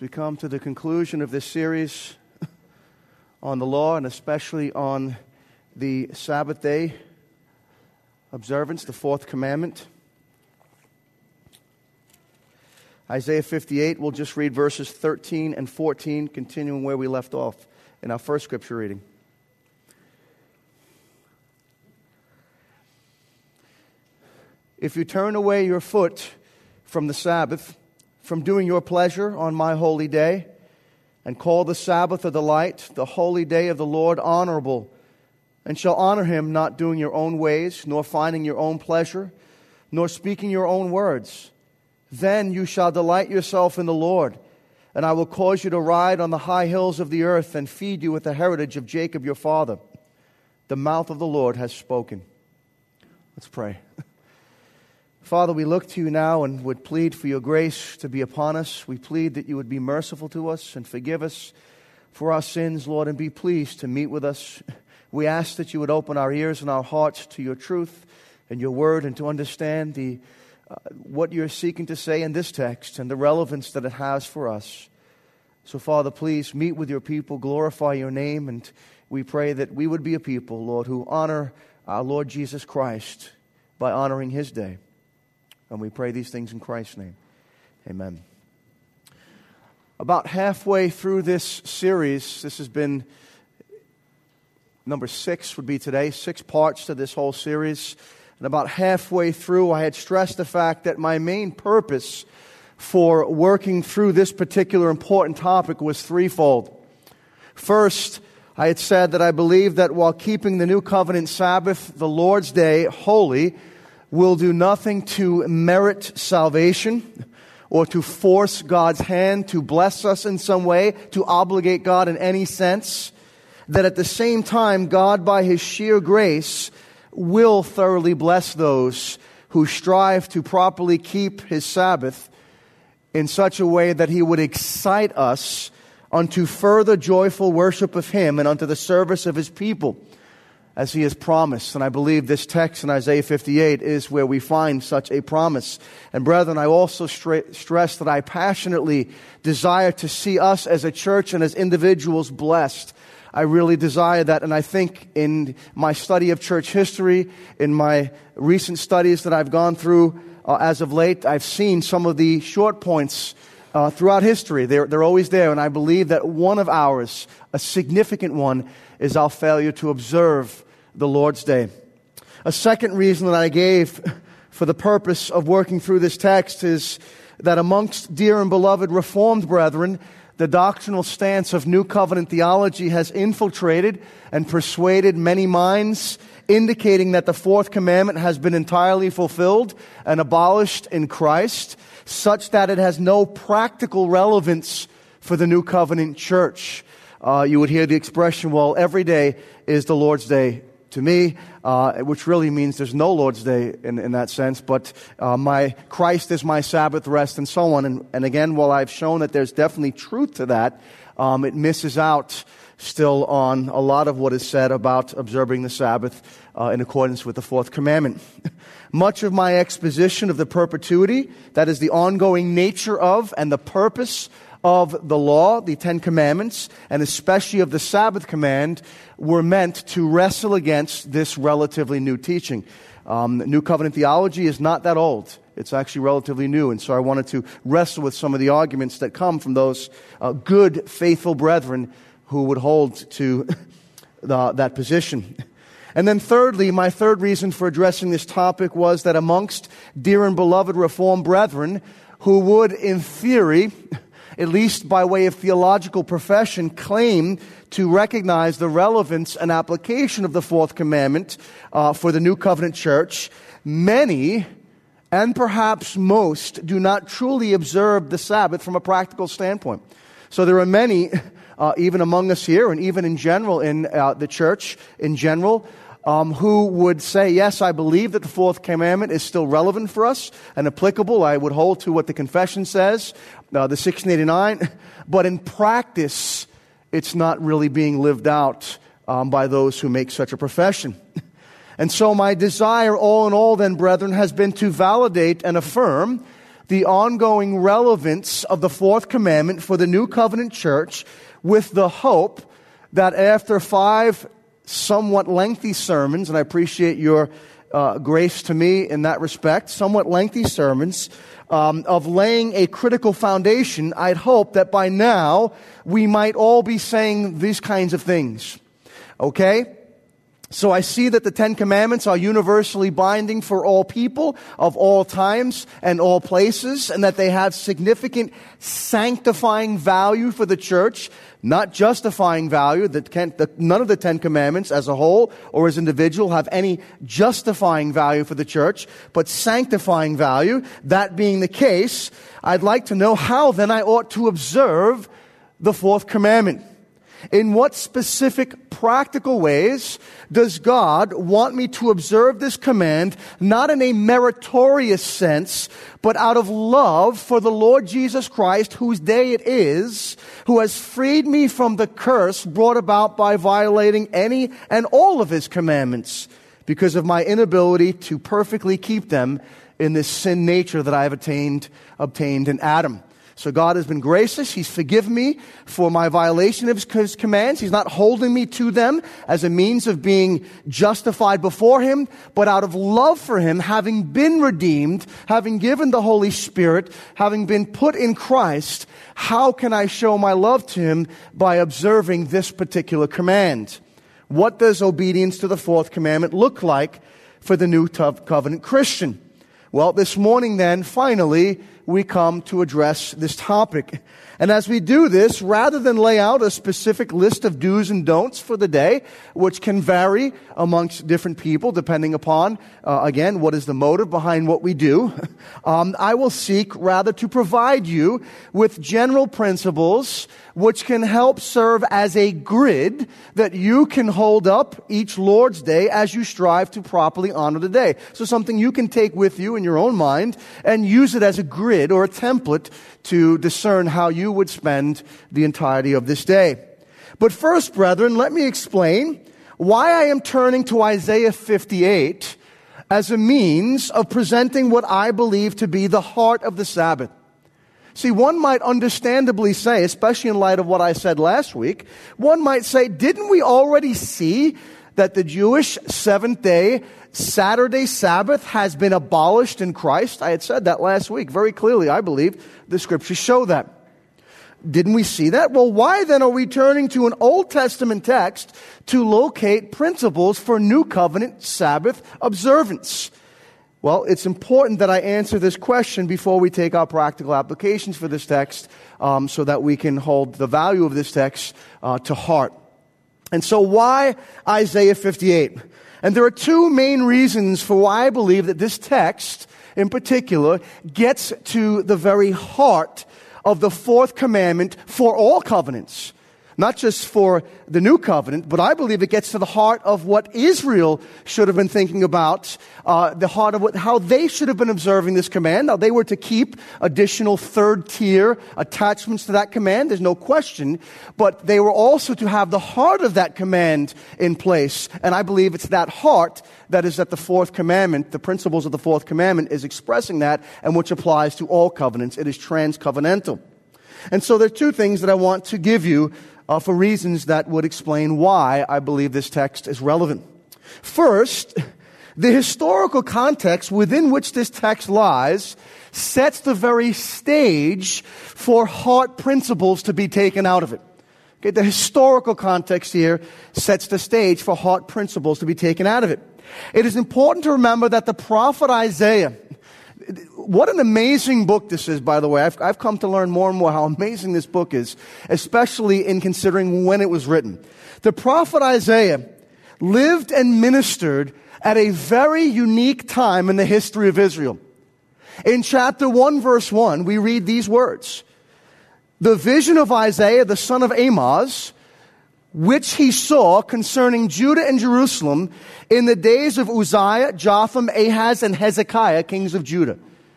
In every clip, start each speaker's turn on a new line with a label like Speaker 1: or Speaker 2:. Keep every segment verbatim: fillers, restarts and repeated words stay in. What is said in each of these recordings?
Speaker 1: we come to the conclusion of this series on the law, and especially on the Sabbath day observance, the fourth commandment. Isaiah fifty-eight, we'll just read verses thirteen and fourteen, continuing where we left off in our first scripture reading. If you turn away your foot from the Sabbath, from doing your pleasure on my holy day, and call the Sabbath a delight, the holy day of the Lord honorable, and shall honor him, not doing your own ways, nor finding your own pleasure, nor speaking your own words, then you shall delight yourself in the Lord, and I will cause you to ride on the high hills of the earth and feed you with the heritage of Jacob your father. The mouth of the Lord has spoken. Let's pray. Father, we look to you now and would plead for your grace to be upon us. We plead that you would be merciful to us and forgive us for our sins, Lord, and be pleased to meet with us. We ask that you would open our ears and our hearts to your truth and your word, and to understand the uh, what you're seeking to say in this text and the relevance that it has for us. So, Father, please meet with your people, glorify your name, and we pray that we would be a people, Lord, who honor our Lord Jesus Christ by honoring his day. And we pray these things in Christ's name. Amen. About halfway through this series, this has been number six would be today, six parts to this whole series. And about halfway through, I had stressed the fact that my main purpose for working through this particular important topic was threefold. First, I had said that I believe that while keeping the New Covenant Sabbath, the Lord's Day, holy, will do nothing to merit salvation or to force God's hand to bless us in some way, to obligate God in any sense, that at the same time, God, by his sheer grace, will thoroughly bless those who strive to properly keep his Sabbath in such a way that he would excite us unto further joyful worship of him and unto the service of his people, as he has promised. And I believe this text in Isaiah fifty-eight is where we find such a promise. And brethren, I also stra- stress that I passionately desire to see us as a church and as individuals blessed. I really desire that, and I think in my study of church history, in my recent studies that I've gone through uh, as of late, I've seen some of the short points uh, throughout history. They're, they're always there, and I believe that one of ours, a significant one, is our failure to observe the Lord's Day. A second reason that I gave for the purpose of working through this text is that amongst dear and beloved Reformed brethren, the doctrinal stance of New Covenant theology has infiltrated and persuaded many minds, indicating that the fourth commandment has been entirely fulfilled and abolished in Christ, such that it has no practical relevance for the New Covenant church. Uh, you would hear the expression, well, every day is the Lord's Day to me, uh, which really means there's no Lord's Day in, in that sense, but uh, my Christ is my Sabbath rest and so on. And, and again, while I've shown that there's definitely truth to that, um, it misses out still on a lot of what is said about observing the Sabbath uh, in accordance with the fourth commandment. Much of my exposition of the perpetuity, that is the ongoing nature of and the purpose of the law, the Ten Commandments, and especially of the Sabbath command, were meant to wrestle against this relatively new teaching. Um, New Covenant theology is not that old. It's actually relatively new, and so I wanted to wrestle with some of the arguments that come from those uh, good, faithful brethren who would hold to the, that position. And then thirdly, my third reason for addressing this topic was that amongst dear and beloved Reformed brethren who would, in theory, at least by way of theological profession, claim to recognize the relevance and application of the fourth commandment uh, for the New Covenant church, many, and perhaps most, do not truly observe the Sabbath from a practical standpoint. So there are many, uh, even among us here, and even in general in uh, the church in general, Um, who would say, yes, I believe that the fourth commandment is still relevant for us and applicable. I would hold to what the confession says, uh, the sixteen eighty-nine. But in practice, it's not really being lived out um, by those who make such a profession. And so my desire, all in all then, brethren, has been to validate and affirm the ongoing relevance of the fourth commandment for the New Covenant church with the hope that after five somewhat lengthy sermons, and I appreciate your uh, grace to me in that respect, somewhat lengthy sermons, um, of laying a critical foundation, I'd hope that by now we might all be saying these kinds of things. Okay? So I see that the Ten Commandments are universally binding for all people of all times and all places, and that they have significant sanctifying value for the church, not justifying value. That can, the, none of the Ten Commandments as a whole or as individual have any justifying value for the church, but sanctifying value. That being the case, I'd like to know how then I ought to observe the fourth commandment. In what specific practical ways does God want me to observe this command, not in a meritorious sense, but out of love for the Lord Jesus Christ, whose day it is, who has freed me from the curse brought about by violating any and all of His commandments, because of my inability to perfectly keep them in this sin nature that I have attained, obtained in Adam. So God has been gracious. He's forgiven me for my violation of His commands. He's not holding me to them as a means of being justified before Him, but out of love for Him, having been redeemed, having given the Holy Spirit, having been put in Christ, how can I show my love to Him? By observing this particular command. What does obedience to the fourth commandment look like for the New Covenant Christian? Well, this morning then, finally, we come to address this topic. And as we do this, rather than lay out a specific list of do's and don'ts for the day, which can vary amongst different people depending upon, uh, again, what is the motive behind what we do, um, I will seek rather to provide you with general principles which can help serve as a grid that you can hold up each Lord's Day as you strive to properly honor the day. So something you can take with you in your own mind and use it as a grid or a template to discern how you would spend the entirety of this day. But first, brethren, let me explain why I am turning to Isaiah fifty-eight as a means of presenting what I believe to be the heart of the Sabbath. See, one might understandably say, especially in light of what I said last week, one might say, didn't we already see that the Jewish seventh-day Saturday Sabbath has been abolished in Christ? I had said that last week very clearly. I believe the Scriptures show that. Didn't we see that? Well, why then are we turning to an Old Testament text to locate principles for New Covenant Sabbath observance? Well, it's important that I answer this question before we take our practical applications for this text, um, so that we can hold the value of this text uh, to heart. And so why Isaiah fifty-eight? And there are two main reasons for why I believe that this text, in particular, gets to the very heart of the fourth commandment for all covenants. Not just for the new covenant, but I believe it gets to the heart of what Israel should have been thinking about, uh, the heart of what, how they should have been observing this command. Now, they were to keep additional third-tier attachments to that command, there's no question, but they were also to have the heart of that command in place. And I believe it's that heart that is at the fourth commandment, the principles of the fourth commandment is expressing that, and which applies to all covenants. It is trans-covenantal. And so there are two things that I want to give you Uh, for reasons that would explain why I believe this text is relevant. First, the historical context within which this text lies sets the very stage for heart principles to be taken out of it. Okay, the historical context here sets the stage for heart principles to be taken out of it. It is important to remember that the prophet Isaiah, what an amazing book this is, by the way. I've, I've come to learn more and more how amazing this book is, especially in considering when it was written. The prophet Isaiah lived and ministered at a very unique time in the history of Israel. In chapter one, verse one, we read these words. The vision of Isaiah, the son of Amoz, which he saw concerning Judah and Jerusalem in the days of Uzziah, Jotham, Ahaz, and Hezekiah, kings of Judah.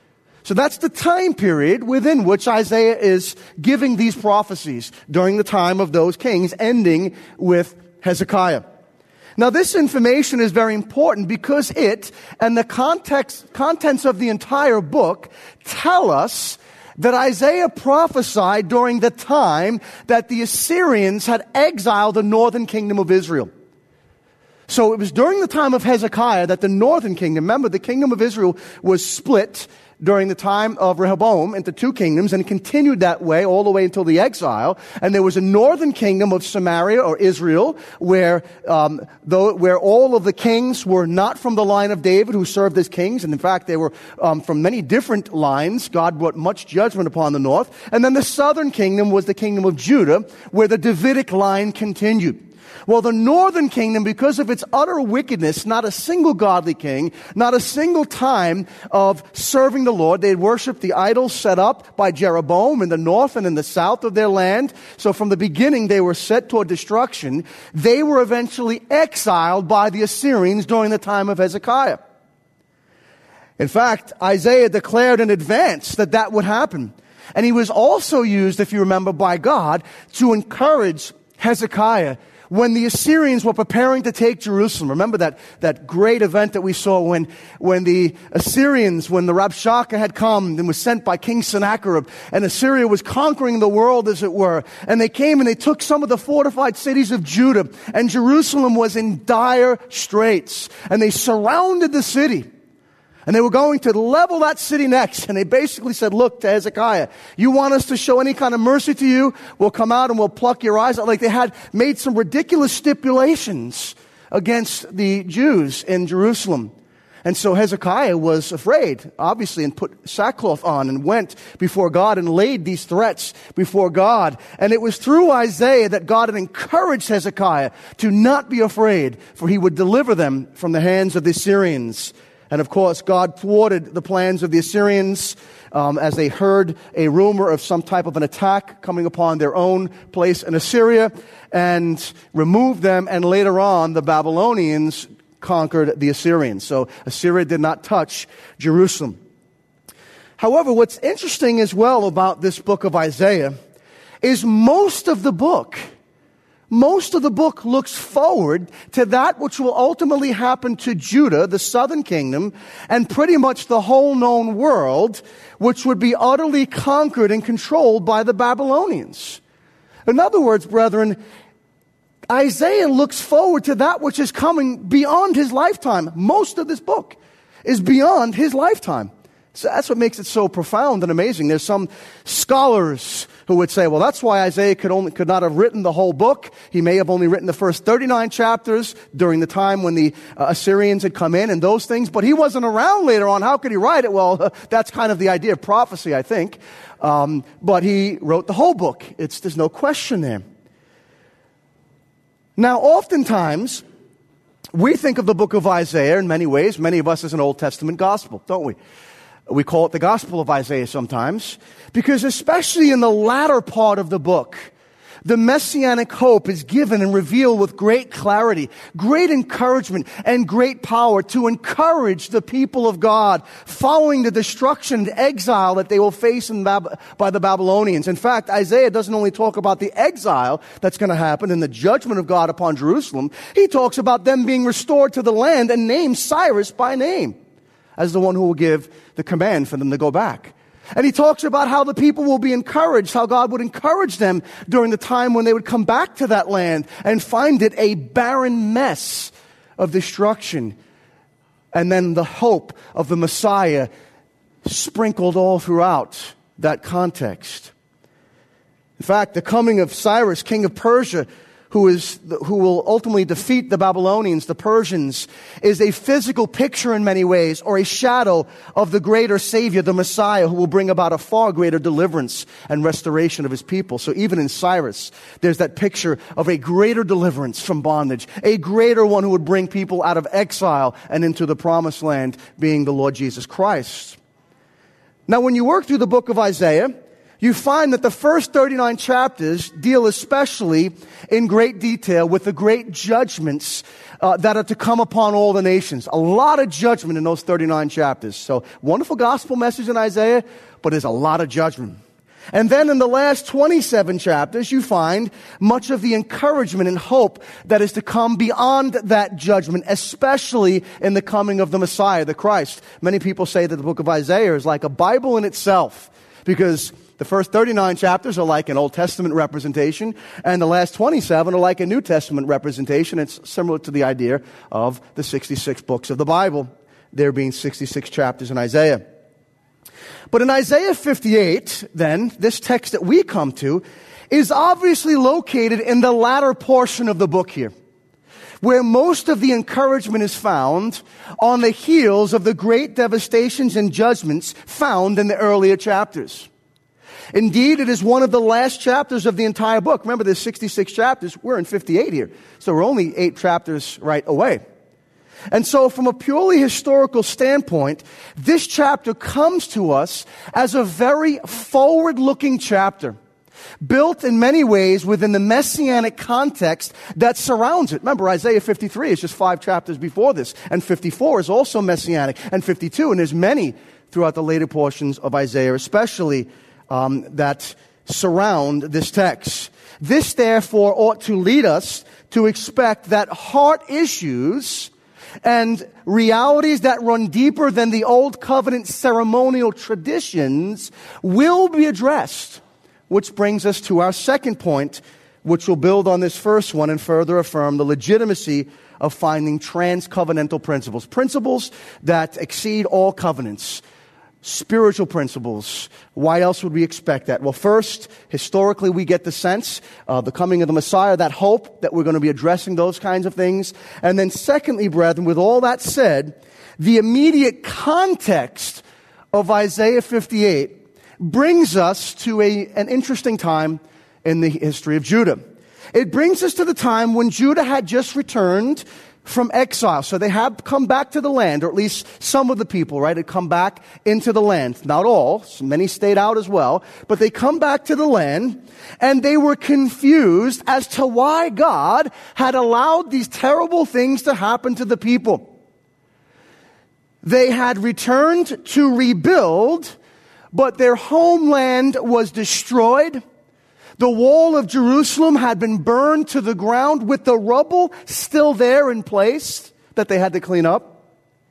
Speaker 1: So that's the time period within which Isaiah is giving these prophecies during the time of those kings, ending with Hezekiah. Now, this information is very important because it and the context, contents of the entire book tell us that Isaiah prophesied during the time that the Assyrians had exiled the northern kingdom of Israel. So it was during the time of Hezekiah that the northern kingdom, remember the kingdom of Israel was split during the time of Rehoboam into two kingdoms, and it continued that way all the way until the exile. And there was a northern kingdom of Samaria or Israel, where um, though where all of the kings were not from the line of David, who served as kings, and in fact they were um, from many different lines. God brought much judgment upon the north. And then the southern kingdom was the kingdom of Judah, where the Davidic line continued. Well, the northern kingdom, because of its utter wickedness, not a single godly king, not a single time of serving the Lord. They worshiped the idols set up by Jeroboam in the north and in the south of their land. So from the beginning, they were set toward destruction. They were eventually exiled by the Assyrians during the time of Hezekiah. In fact, Isaiah declared in advance that that would happen. And he was also used, if you remember, by God to encourage Hezekiah when the Assyrians were preparing to take Jerusalem. Remember that, that great event that we saw when, when the Assyrians, when the Rabshakeh had come and was sent by King Sennacherib, and Assyria was conquering the world, as it were. And they came and they took some of the fortified cities of Judah, and Jerusalem was in dire straits. And they surrounded the city. And they were going to level that city next. And they basically said, look, to Hezekiah, you want us to show any kind of mercy to you? We'll come out and we'll pluck your eyes out. Like they had made some ridiculous stipulations against the Jews in Jerusalem. And so Hezekiah was afraid, obviously, and put sackcloth on and went before God and laid these threats before God. And it was through Isaiah that God had encouraged Hezekiah to not be afraid, for he would deliver them from the hands of the Assyrians. And of course, God thwarted the plans of the Assyrians um, as they heard a rumor of some type of an attack coming upon their own place in Assyria, and removed them. And later on, the Babylonians conquered the Assyrians. So Assyria did not touch Jerusalem. However, what's interesting as well about this book of Isaiah is most of the book Most of the book looks forward to that which will ultimately happen to Judah, the southern kingdom, and pretty much the whole known world, which would be utterly conquered and controlled by the Babylonians. In other words, brethren, Isaiah looks forward to that which is coming beyond his lifetime. Most of this book is beyond his lifetime. So that's what makes it so profound and amazing. There's some scholars who would say, well, that's why Isaiah could only could not have written the whole book. He may have only written the first thirty-nine chapters during the time when the uh, Assyrians had come in and those things, but he wasn't around later on. How could he write it? Well, uh, that's kind of the idea of prophecy, I think. Um, but he wrote the whole book. It's there's no question there. Now, oftentimes, we think of the book of Isaiah in many ways, many of us, as an Old Testament gospel, don't we? We call it the Gospel of Isaiah sometimes, because especially in the latter part of the book, the messianic hope is given and revealed with great clarity, great encouragement, and great power to encourage the people of God following the destruction and exile that they will face in Bab- by the Babylonians. In fact, Isaiah doesn't only talk about the exile that's going to happen and the judgment of God upon Jerusalem. He talks about them being restored to the land and names Cyrus by name as the one who will give the command for them to go back. And he talks about how the people will be encouraged, how God would encourage them during the time when they would come back to that land and find it a barren mess of destruction. And then the hope of the Messiah sprinkled all throughout that context. In fact, the coming of Cyrus, king of Persia, who is who will ultimately defeat the Babylonians, the Persians, is a physical picture in many ways, or a shadow of the greater Savior, the Messiah, who will bring about a far greater deliverance and restoration of his people. So even in Cyrus, there's that picture of a greater deliverance from bondage, a greater one who would bring people out of exile and into the promised land, being the Lord Jesus Christ. Now, when you work through the book of Isaiah, you find that the first thirty-nine chapters deal especially in great detail with the great judgments uh, that are to come upon all the nations. A lot of judgment in those thirty-nine chapters. So, wonderful gospel message in Isaiah, but there's a lot of judgment. And then in the last twenty-seven chapters, you find much of the encouragement and hope that is to come beyond that judgment, especially in the coming of the Messiah, the Christ. Many people say that the book of Isaiah is like a Bible in itself, because the first thirty-nine chapters are like an Old Testament representation, and the last twenty-seven are like a New Testament representation. It's similar to the idea of the sixty-six books of the Bible, there being sixty-six chapters in Isaiah. But in Isaiah fifty-eight, then, this text that we come to is obviously located in the latter portion of the book here, where most of the encouragement is found on the heels of the great devastations and judgments found in the earlier chapters. Indeed, it is one of the last chapters of the entire book. Remember, there's sixty-six chapters. We're in fifty-eight here, so we're only eight chapters right away. And so from a purely historical standpoint, this chapter comes to us as a very forward-looking chapter, built in many ways within the messianic context that surrounds it. Remember, Isaiah fifty-three is just five chapters before this, and fifty-four is also messianic, and fifty-two, and there's many throughout the later portions of Isaiah, especially um, that surround this text. This, therefore, ought to lead us to expect that heart issues and realities that run deeper than the old covenant ceremonial traditions will be addressed. Which brings us to our second point, which will build on this first one and further affirm the legitimacy of finding trans-covenantal principles. Principles that exceed all covenants. Spiritual principles. Why else would we expect that? Well, first, historically, we get the sense of the coming of the Messiah, that hope that we're going to be addressing those kinds of things. And then secondly, brethren, with all that said, the immediate context of Isaiah fifty-eight brings us to a, an interesting time in the history of Judah. It brings us to the time when Judah had just returned from exile. So they have come back to the land, or at least some of the people, right, had come back into the land. Not all. Many stayed out as well. But they come back to the land, and they were confused as to why God had allowed these terrible things to happen to the people. They had returned to rebuild, but their homeland was destroyed. The wall of Jerusalem had been burned to the ground with the rubble still there in place that they had to clean up.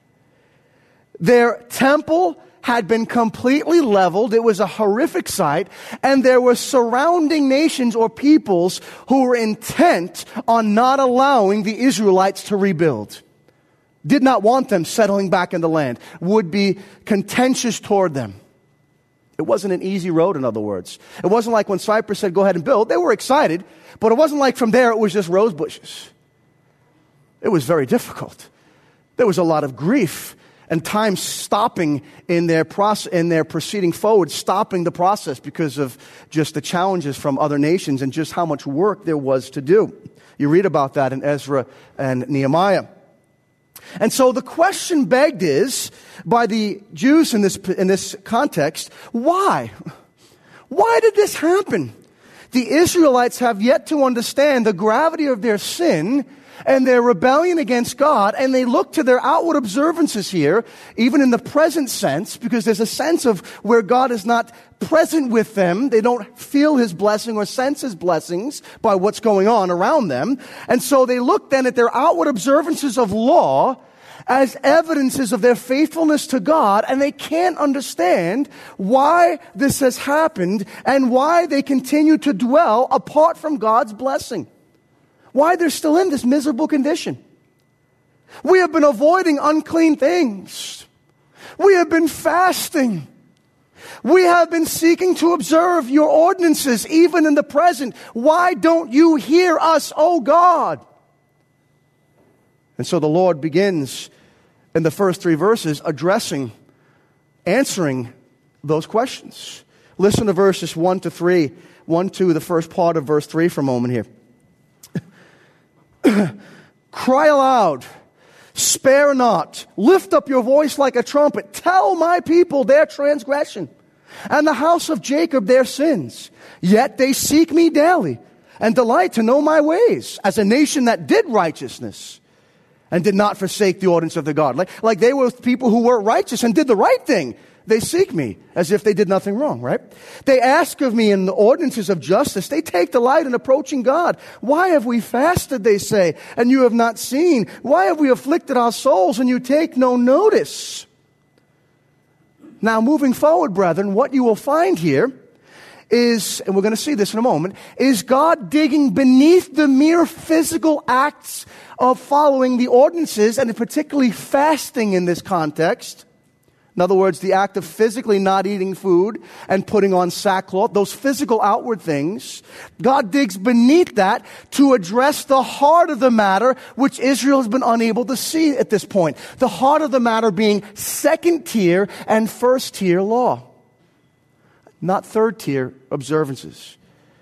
Speaker 1: Their temple had been completely leveled. It was a horrific sight. And there were surrounding nations or peoples who were intent on not allowing the Israelites to rebuild. Did not want them settling back in the land. Would be contentious toward them. It wasn't an easy road, in other words. It wasn't like when Cyprus said, go ahead and build. They were excited, but it wasn't like from there it was just rose bushes. It was very difficult. There was a lot of grief and time stopping in their process, in their proceeding forward, stopping the process because of just the challenges from other nations and just how much work there was to do. You read about that in Ezra and Nehemiah. And so the question begged is, by the Jews in this, in this context, why? Why did this happen? The Israelites have yet to understand the gravity of their sin and their rebellion against God, and they look to their outward observances here, even in the present sense, because there's a sense of where God is not present with them. They don't feel His blessing or sense His blessings by what's going on around them. And so they look then at their outward observances of law as evidences of their faithfulness to God, and they can't understand why this has happened and why they continue to dwell apart from God's blessing. Why they're still in this miserable condition. We have been avoiding unclean things. We have been fasting. We have been seeking to observe your ordinances even in the present. Why don't you hear us, O God? And so the Lord begins in the first three verses addressing, answering those questions. Listen to verses one to three, one to the first part of verse three for a moment here. Cry aloud, spare not, lift up your voice like a trumpet. Tell my people their transgression, and the house of Jacob their sins. Yet they seek me daily, and delight to know my ways, as a nation that did righteousness, and did not forsake the ordinance of the God. Like, like they were people who were righteous and did the right thing, They seek me as if they did nothing wrong, right? They ask of me in the ordinances of justice. They take delight in approaching God. Why have we fasted, they say, and you have not seen? Why have we afflicted our souls and you take no notice? Now, moving forward, brethren, what you will find here is, and we're going to see this in a moment, is God digging beneath the mere physical acts of following the ordinances, and particularly fasting in this context. In other words, the act of physically not eating food and putting on sackcloth, those physical outward things. God digs beneath that to address the heart of the matter, which Israel has been unable to see at this point. The heart of the matter being second tier and first tier law, not third tier observances.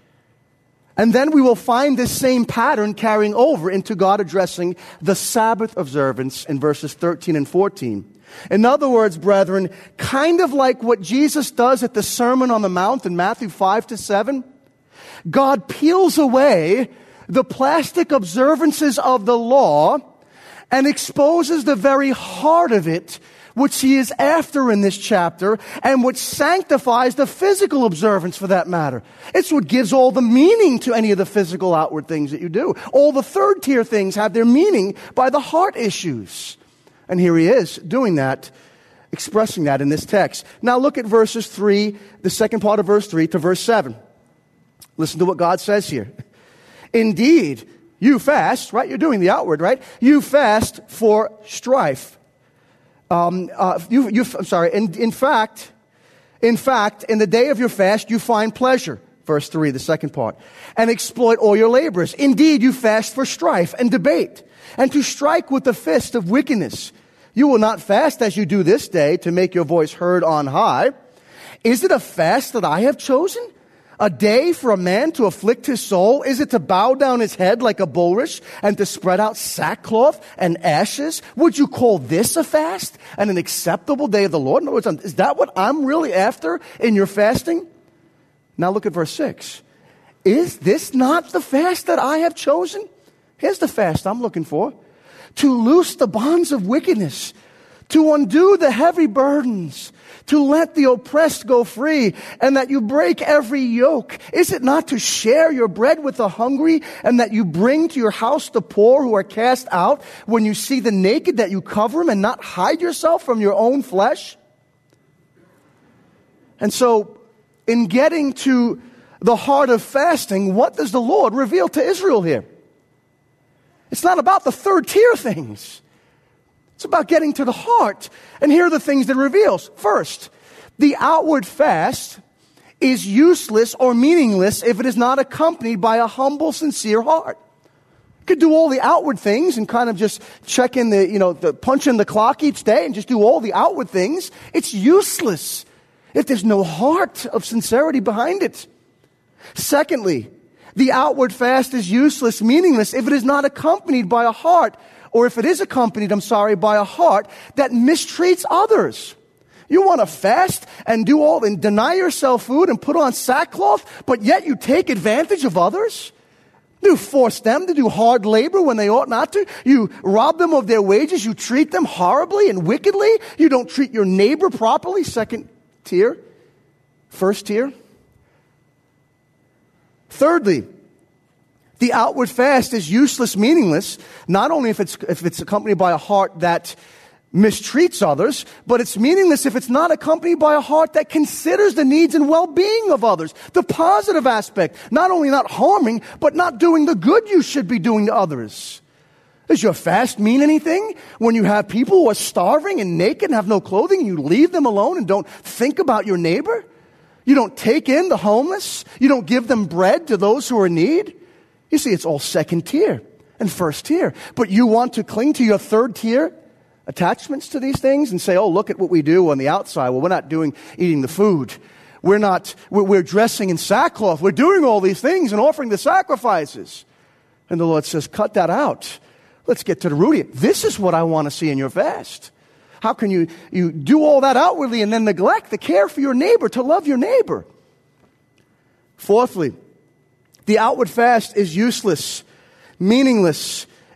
Speaker 1: And then we will find this same pattern carrying over into God addressing the Sabbath observance in verses thirteen and fourteen. In other words, brethren, kind of like what Jesus does at the Sermon on the Mount in Matthew five to seven, God peels away the plastic observances of the law and exposes the very heart of it, which he is after in this chapter, and which sanctifies the physical observance for that matter. It's what gives all the meaning to any of the physical outward things that you do. All the third tier things have their meaning by the heart issues. And here he is doing that, expressing that in this text. Now look at verses three, the second part of verse three to verse seven. Listen to what God says here. Indeed, you fast, right? You're doing the outward, right? You fast for strife. Um, uh, you, you, I'm sorry. In, in fact, in fact, in the day of your fast, you find pleasure. Verse three, the second part. And exploit all your labors. Indeed, you fast for strife and debate, and to strike with the fist of wickedness. You will not fast as you do this day to make your voice heard on high. Is it a fast that I have chosen? A day for a man to afflict his soul? Is it to bow down his head like a bulrush and to spread out sackcloth and ashes? Would you call this a fast and an acceptable day of the Lord? In other words, is that what I'm really after in your fasting? Now look at verse six. Is this not the fast that I have chosen? Here's the fast I'm looking for. To loose the bonds of wickedness, to undo the heavy burdens, to let the oppressed go free, and that you break every yoke. Is it not to share your bread with the hungry, and that you bring to your house the poor who are cast out? When you see the naked, that you cover them and not hide yourself from your own flesh? And so, in getting to the heart of fasting, what does the Lord reveal to Israel here? It's not about the third tier things. It's about getting to the heart. And here are the things that it reveals. First, the outward fast is useless or meaningless if it is not accompanied by a humble, sincere heart. You could do all the outward things and kind of just check in the, you know, the punch in the clock each day and just do all the outward things. It's useless if there's no heart of sincerity behind it. Secondly, the outward fast is useless, meaningless, if it is not accompanied by a heart, or if it is accompanied, I'm sorry, by a heart that mistreats others. You want to fast and do all, and deny yourself food and put on sackcloth, but yet you take advantage of others? You force them to do hard labor when they ought not to. You rob them of their wages. You treat them horribly and wickedly. You don't treat your neighbor properly, second tier, first tier. Thirdly, the outward fast is useless, meaningless, not only if it's, if it's accompanied by a heart that mistreats others, but it's meaningless if it's not accompanied by a heart that considers the needs and well-being of others. The positive aspect, not only not harming, but not doing the good you should be doing to others. Does your fast mean anything when you have people who are starving and naked and have no clothing, and you leave them alone and don't think about your neighbor? You don't take in the homeless. You don't give them bread to those who are in need. You see, it's all second tier and first tier. But you want to cling to your third tier attachments to these things and say, oh, look at what we do on the outside. Well, we're not doing, eating the food. We're not, we're, we're dressing in sackcloth. We're doing all these things and offering the sacrifices. And the Lord says, cut that out. Let's get to the root of it. This is what I want to see in your fast. How can you, you do all that outwardly and then neglect the care for your neighbor, to love your neighbor? Fourthly, the outward fast is useless, meaningless,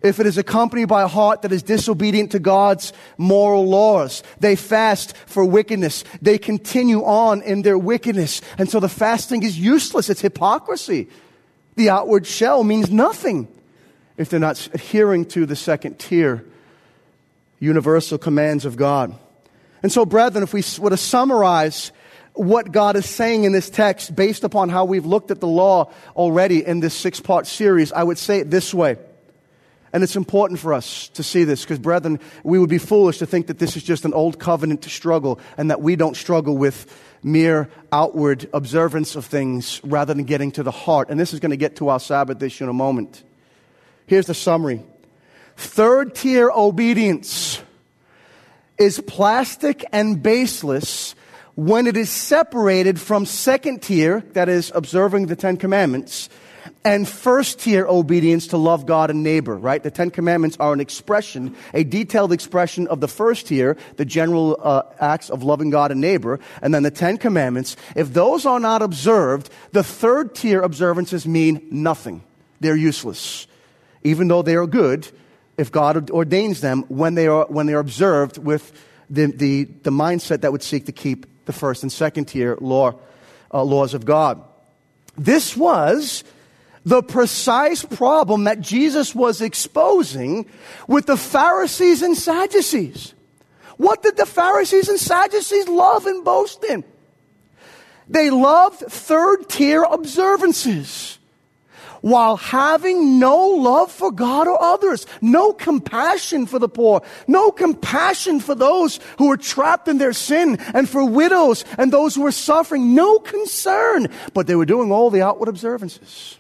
Speaker 1: if it is accompanied by a heart that is disobedient to God's moral laws. They fast for wickedness. They continue on in their wickedness. And so the fasting is useless. It's hypocrisy. The outward shell means nothing if they're not adhering to the second tier universal commands of God. And so, brethren, if we were to summarize what God is saying in this text based upon how we've looked at the law already in this six-part series, I would say it this way. And it's important for us to see this because, brethren, we would be foolish to think that this is just an old covenant to struggle and that we don't struggle with mere outward observance of things rather than getting to the heart. And this is going to get to our Sabbath issue in a moment. Here's the summary. Third-tier obedience is plastic and baseless when it is separated from second tier, that is, observing the Ten Commandments, and first tier obedience to love God and neighbor, right? The Ten Commandments are an expression, a detailed expression of the first tier, the general uh, acts of loving God and neighbor, and then the Ten Commandments. If those are not observed, the third tier observances mean nothing. They're useless. Even though they are good, if God ordains them when they are when they are observed with the, the, the mindset that would seek to keep the first and second tier law, uh, laws of God. This was the precise problem that Jesus was exposing with the Pharisees and Sadducees. What did the Pharisees and Sadducees love and boast in? They loved third-tier observances while having no love for God or others, no compassion for the poor, no compassion for those who were trapped in their sin, and for widows and those who were suffering, no concern. But they were doing all the outward observances.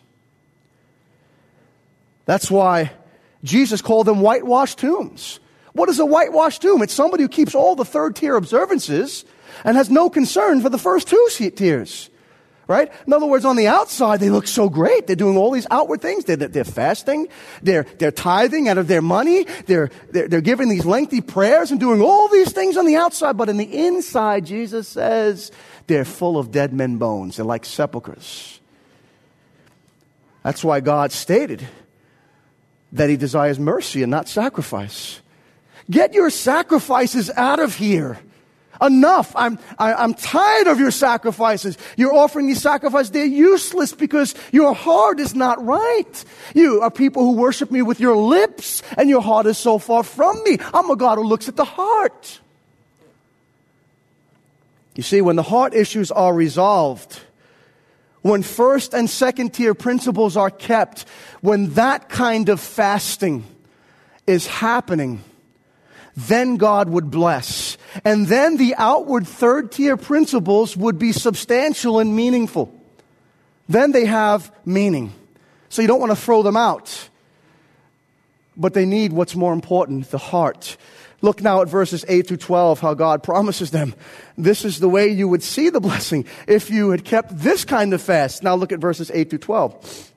Speaker 1: That's why Jesus called them whitewashed tombs. What is a whitewashed tomb? It's somebody who keeps all the third-tier observances and has no concern for the first two tiers. Right? In other words, on the outside, they look so great. They're doing all these outward things. They're, they're fasting. They're, they're tithing out of their money. They're, they're, they're giving these lengthy prayers and doing all these things on the outside. But in the inside, Jesus says, they're full of dead men bones. They're like sepulchres. That's why God stated that He desires mercy and not sacrifice. Get your sacrifices out of here. Enough. I'm, I, I'm tired of your sacrifices. You're offering these sacrifices. They're useless because your heart is not right. You are people who worship me with your lips and your heart is so far from me. I'm a God who looks at the heart. You see, when the heart issues are resolved, when first and second tier principles are kept, when that kind of fasting is happening, then God would bless. And then the outward third-tier principles would be substantial and meaningful. Then they have meaning. So you don't want to throw them out. But they need what's more important, the heart. Look now at verses eight to twelve, how God promises them. This is the way you would see the blessing if you had kept this kind of fast. Now look at verses eight to twelve.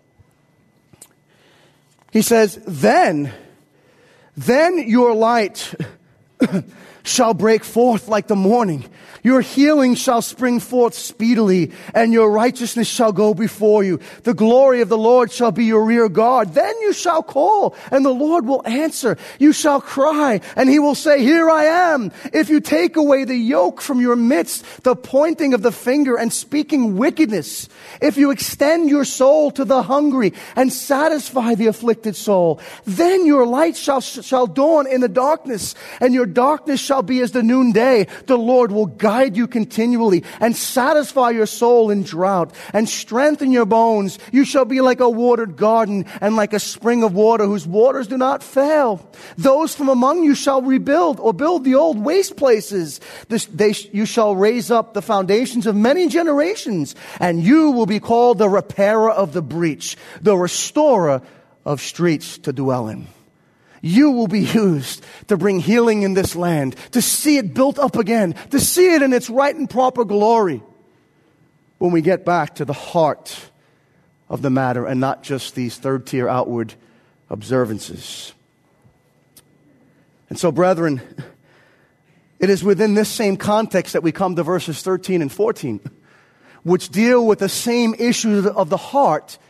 Speaker 1: He says, Then... Then your light shall break forth like the morning. Your healing shall spring forth speedily, and your righteousness shall go before you. The glory of the Lord shall be your rear guard. Then you shall call, and the Lord will answer. You shall cry, and He will say, Here I am. If you take away the yoke from your midst, the pointing of the finger and speaking wickedness, if you extend your soul to the hungry and satisfy the afflicted soul, then your light shall, shall dawn in the darkness, and your darkness shall be as the noonday. The Lord will guide you continually and satisfy your soul in drought and strengthen your bones. You shall be like a watered garden and like a spring of water whose waters do not fail. Those from among you shall rebuild or build the old waste places. This, they, you shall raise up the foundations of many generations, and you will be called the repairer of the breach, the restorer of streets to dwell in. You will be used to bring healing in this land, to see it built up again, to see it in its right and proper glory when we get back to the heart of the matter and not just these third-tier outward observances. And so, brethren, it is within this same context that we come to verses thirteen and fourteen, which deal with the same issue of the heart,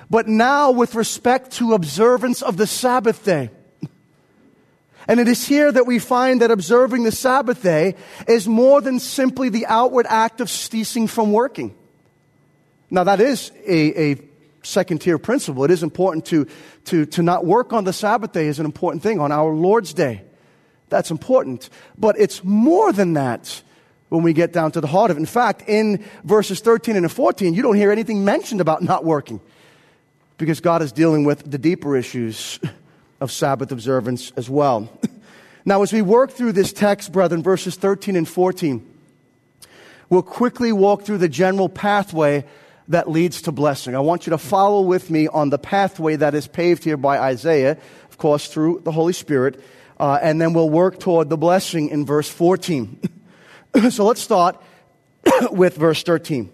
Speaker 1: but now with respect to observance of the Sabbath day. And it is here that we find that observing the Sabbath day is more than simply the outward act of ceasing from working. Now that is a, a second-tier principle. It is important to, to, to not work on the Sabbath day is an important thing, on our Lord's day. That's important. But it's more than that when we get down to the heart of it. In fact, in verses thirteen and fourteen, you don't hear anything mentioned about not working, because God is dealing with the deeper issues of Sabbath observance as well. Now, as we work through this text, brethren, verses thirteen and fourteen, we'll quickly walk through the general pathway that leads to blessing. I want you to follow with me on the pathway that is paved here by Isaiah, of course, through the Holy Spirit, uh, and then we'll work toward the blessing in verse fourteen. So let's start with verse thirteen.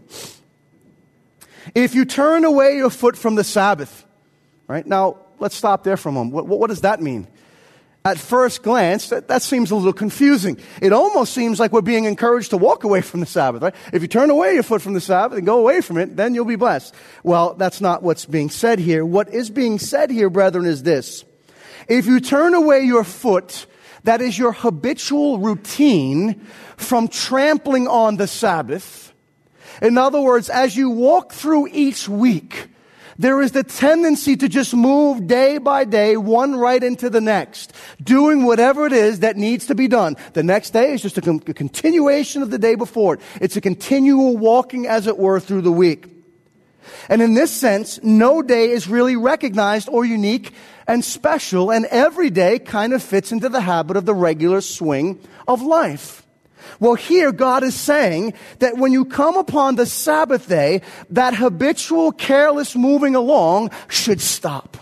Speaker 1: If you turn away your foot from the Sabbath, right? Now, let's stop there for a moment. What, what does that mean? At first glance, that, that seems a little confusing. It almost seems like we're being encouraged to walk away from the Sabbath, right? If you turn away your foot from the Sabbath and go away from it, then you'll be blessed. Well, that's not what's being said here. What is being said here, brethren, is this. If you turn away your foot, that is your habitual routine, from trampling on the Sabbath. In other words, as you walk through each week, there is the tendency to just move day by day, one right into the next, doing whatever it is that needs to be done. The next day is just a, con- a continuation of the day before it. It's a continual walking, as it were, through the week. And in this sense, no day is really recognized or unique and special, and every day kind of fits into the habit of the regular swing of life. Well, here God is saying that when you come upon the Sabbath day, that habitual, careless moving along should stop.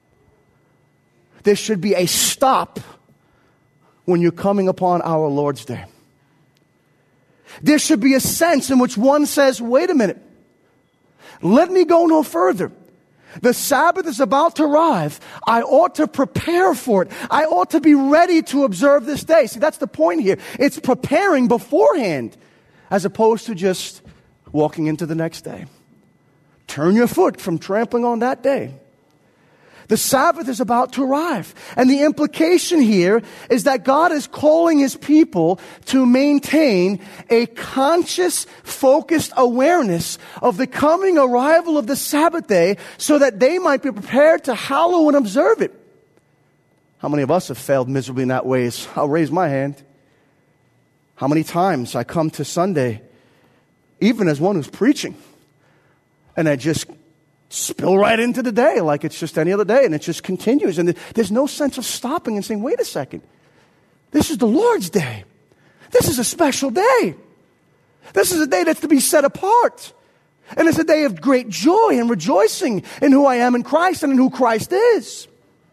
Speaker 1: There should be a stop when you're coming upon our Lord's day. There should be a sense in which one says, wait a minute, let me go no further. The Sabbath is about to arrive. I ought to prepare for it. I ought to be ready to observe this day. See, that's the point here. It's preparing beforehand, as opposed to just walking into the next day. Turn your foot from trampling on that day. The Sabbath is about to arrive. And the implication here is that God is calling His people to maintain a conscious, focused awareness of the coming arrival of the Sabbath day so that they might be prepared to hallow and observe it. How many of us have failed miserably in that way? I'll raise my hand. How many times I come to Sunday, even as one who's preaching, and I just spill right into the day like it's just any other day, and it just continues. And there's no sense of stopping and saying, wait a second. This is the Lord's day. This is a special day. This is a day that's to be set apart. And it's a day of great joy and rejoicing in who I am in Christ and in who Christ is.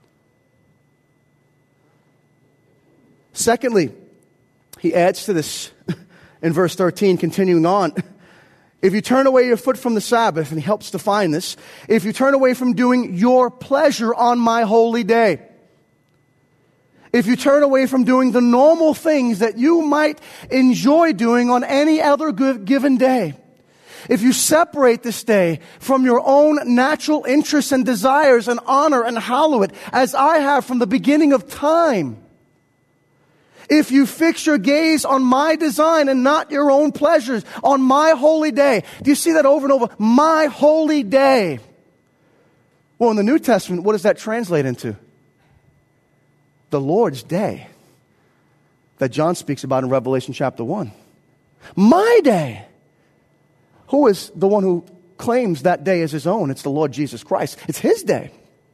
Speaker 1: Secondly, he adds to this in verse thirteen, continuing on. If you turn away your foot from the Sabbath, and he helps define this, if you turn away from doing your pleasure on my holy day, if you turn away from doing the normal things that you might enjoy doing on any other given day, if you separate this day from your own natural interests and desires and honor and hallow it, as I have from the beginning of time, if you fix your gaze on my design and not your own pleasures, on my holy day. Do you see that over and over? My holy day. Well, in the New Testament, what does that translate into? The Lord's day that John speaks about in Revelation chapter one. My day. Who is the one who claims that day as his own? It's the Lord Jesus Christ. It's His day.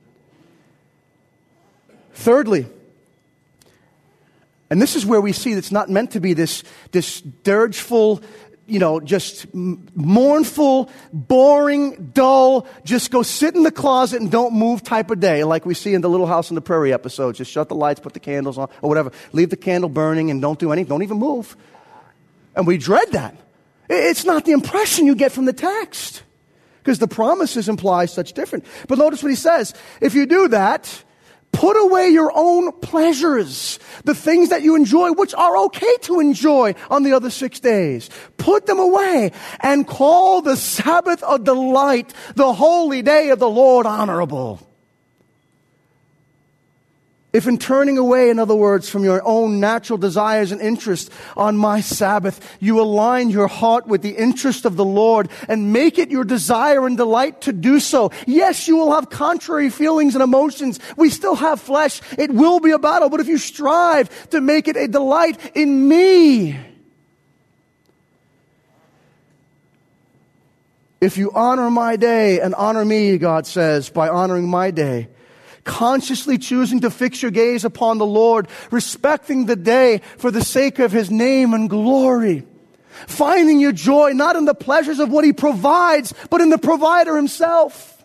Speaker 1: Thirdly, and this is where we see it's not meant to be this, this dirgeful, you know, just mournful, boring, dull, just go sit in the closet and don't move type of day, like we see in the Little House on the Prairie episode. Just shut the lights, put the candles on, or whatever. Leave the candle burning and don't do anything. Don't even move. And we dread that. It's not the impression you get from the text, because the promises imply such different. But notice what he says. If you do that, Put away your own pleasures, the things that you enjoy, which are okay to enjoy on the other six days. Put them away and call the Sabbath a delight, the holy day of the Lord honorable. If in turning away, in other words, from your own natural desires and interests on my Sabbath, you align your heart with the interest of the Lord and make it your desire and delight to do so, yes, you will have contrary feelings and emotions. We still have flesh. It will be a battle. But if you strive to make it a delight in me, if you honor my day and honor me, God says, by honoring my day, consciously choosing to fix your gaze upon the Lord, respecting the day for the sake of His name and glory, finding your joy not in the pleasures of what He provides, but in the provider Himself.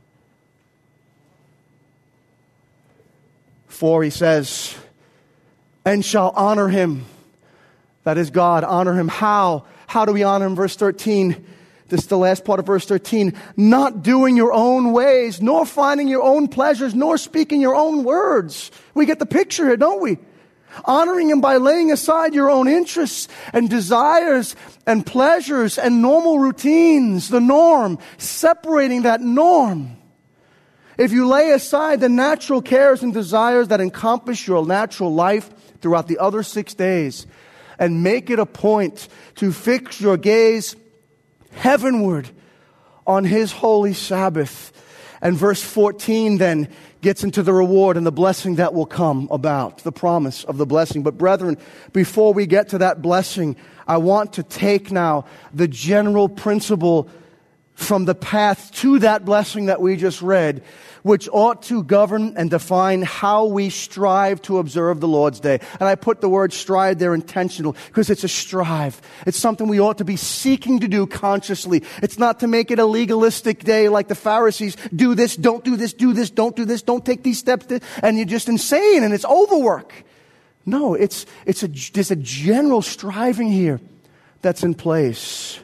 Speaker 1: For He says, and shall honor Him. That is God, honor Him. How? How do we honor Him? Verse thirteen. This is the last part of verse thirteen. Not doing your own ways, nor finding your own pleasures, nor speaking your own words. We get the picture here, don't we? Honoring Him by laying aside your own interests and desires and pleasures and normal routines, the norm, separating that norm. If you lay aside the natural cares and desires that encompass your natural life throughout the other six days and make it a point to fix your gaze heavenward on His holy Sabbath. And verse fourteen then gets into the reward and the blessing that will come about, the promise of the blessing. But brethren, before we get to that blessing, I want to take now the general principle from the path to that blessing that we just read, which ought to govern and define how we strive to observe the Lord's Day. And I put the word strive there intentional because it's a strive. It's something we ought to be seeking to do consciously. It's not to make it a legalistic day like the Pharisees. Do this, don't do this, do this, don't do this, don't take these steps, and you're just insane and it's overwork. No, it's, it's a, there's a general striving here that's in place.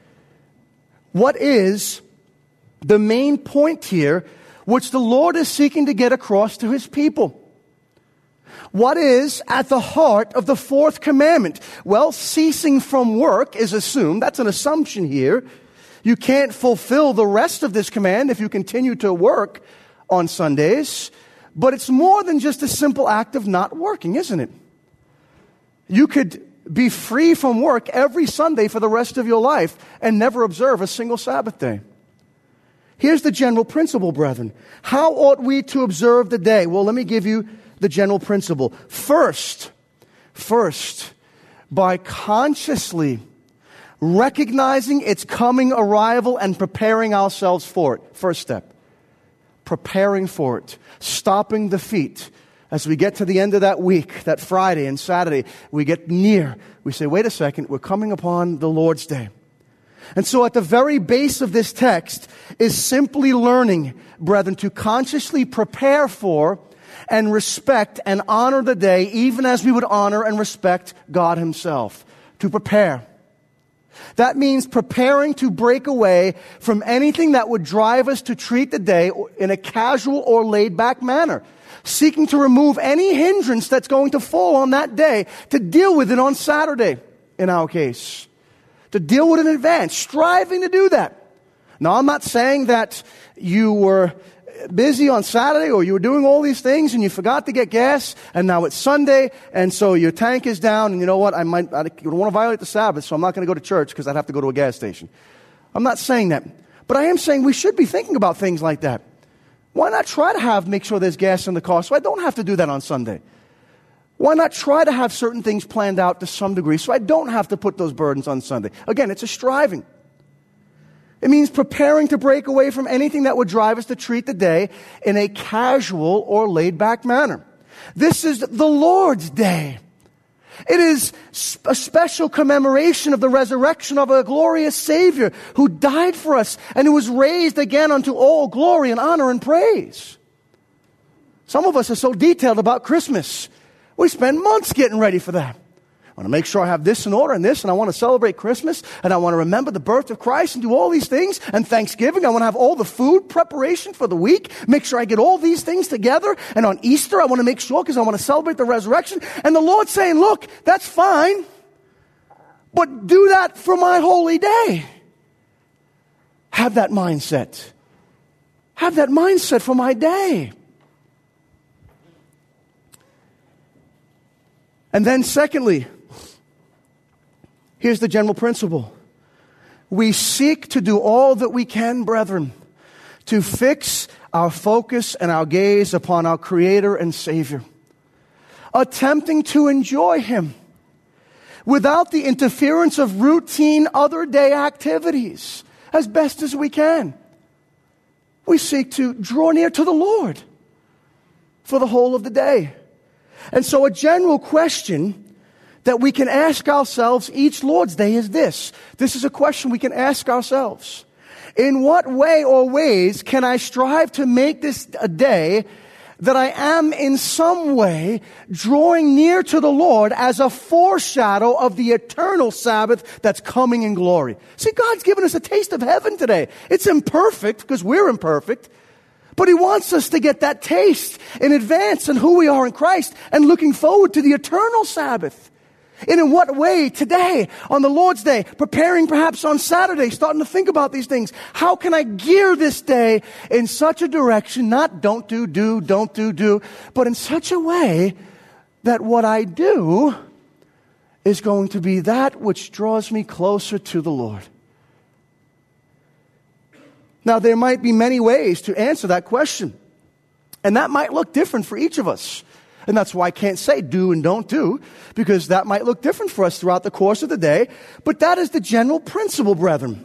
Speaker 1: What is the main point here which the Lord is seeking to get across to His people? What is at the heart of the fourth commandment? Well, ceasing from work is assumed. That's an assumption here. You can't fulfill the rest of this command if you continue to work on Sundays. But it's more than just a simple act of not working, isn't it? You could be free from work every Sunday for the rest of your life and never observe a single Sabbath day. Here's the general principle, brethren. How ought we to observe the day? Well, let me give you the general principle. First, first, by consciously recognizing its coming arrival and preparing ourselves for it. First step, preparing for it, stopping the feet. As we get to the end of that week, that Friday and Saturday, we get near. We say, wait a second, we're coming upon the Lord's Day. And so at the very base of this text is simply learning, brethren, to consciously prepare for and respect and honor the day, even as we would honor and respect God Himself. To prepare. That means preparing to break away from anything that would drive us to treat the day in a casual or laid-back manner. Seeking to remove any hindrance that's going to fall on that day, to deal with it on Saturday, in our case. To deal with it in advance, striving to do that. Now, I'm not saying that you were busy on Saturday or you were doing all these things and you forgot to get gas and now it's Sunday and so your tank is down and you know what, I might, I don't want to violate the Sabbath, so I'm not going to go to church because I'd have to go to a gas station. I'm not saying that. But I am saying we should be thinking about things like that. Why not try to have, make sure there's gas in the car so I don't have to do that on Sunday? Why not try to have certain things planned out to some degree so I don't have to put those burdens on Sunday? Again, it's a striving. It means preparing to break away from anything that would drive us to treat the day in a casual or laid-back manner. This is the Lord's Day. It is a special commemoration of the resurrection of a glorious Savior who died for us and who was raised again unto all glory and honor and praise. Some of us are so detailed about Christmas. We spend months getting ready for that. want to make sure I have this in order and this, and I want to celebrate Christmas, and I want to remember the birth of Christ and do all these things, and Thanksgiving, I want to have all the food preparation for the week, make sure I get all these things together, and on Easter, I want to make sure because I want to celebrate the resurrection. And the Lord's saying, look, that's fine, but do that for my holy day. Have that mindset. Have that mindset for my day. And then secondly, here's the general principle. We seek to do all that we can, brethren, to fix our focus and our gaze upon our Creator and Savior, attempting to enjoy Him without the interference of routine other day activities as best as we can. We seek to draw near to the Lord for the whole of the day. And so a general question that we can ask ourselves each Lord's Day is this. This is a question we can ask ourselves. In what way or ways can I strive to make this a day that I am in some way drawing near to the Lord as a foreshadow of the eternal Sabbath that's coming in glory? See, God's given us a taste of heaven today. It's imperfect because we're imperfect. But He wants us to get that taste in advance in who we are in Christ and looking forward to the eternal Sabbath. And in what way today, on the Lord's Day, preparing perhaps on Saturday, starting to think about these things. How can I gear this day in such a direction, not don't do, do, don't do, do, but in such a way that what I do is going to be that which draws me closer to the Lord. Now, there might be many ways to answer that question. And that might look different for each of us. And that's why I can't say do and don't do, because that might look different for us throughout the course of the day. But that is the general principle, brethren.